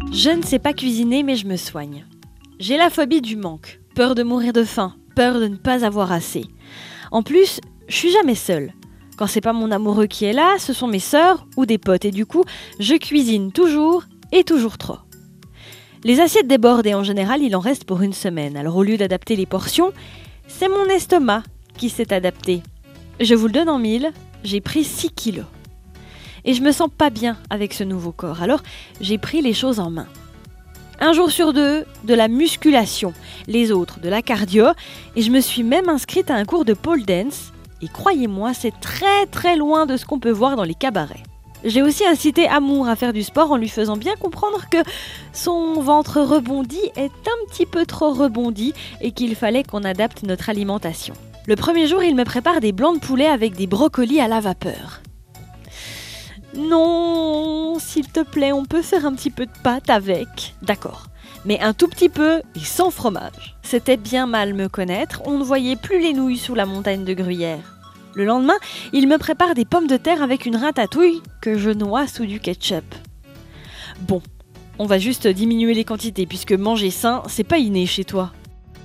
Je ne sais pas cuisiner, mais je me soigne. J'ai la phobie du manque, peur de mourir de faim, peur de ne pas avoir assez. En plus, je suis jamais seule. Quand c'est pas mon amoureux qui est là, ce sont mes sœurs ou des potes et du coup, je cuisine toujours et toujours trop. Les assiettes débordent et en général, il en reste pour une semaine. Alors au lieu d'adapter les portions, c'est mon estomac qui s'est adapté. Je vous le donne en mille, j'ai pris 6 kilos. Et je me sens pas bien avec ce nouveau corps, alors j'ai pris les choses en main. Un jour sur 2, de la musculation, les autres de la cardio, et je me suis même inscrite à un cours de pole dance, et croyez-moi, c'est très très loin de ce qu'on peut voir dans les cabarets. J'ai aussi incité Amour à faire du sport en lui faisant bien comprendre que son ventre rebondi est un petit peu trop rebondi et qu'il fallait qu'on adapte notre alimentation. Le premier jour, il me prépare des blancs de poulet avec des brocolis à la vapeur. Non, s'il te plaît, on peut faire un petit peu de pâte avec. D'accord, mais un tout petit peu et sans fromage. C'était bien mal me connaître, on ne voyait plus les nouilles sous la montagne de gruyère. Le lendemain, il me prépare des pommes de terre avec une ratatouille que je noie sous du ketchup. Bon, on va juste diminuer les quantités puisque manger sain, c'est pas inné chez toi.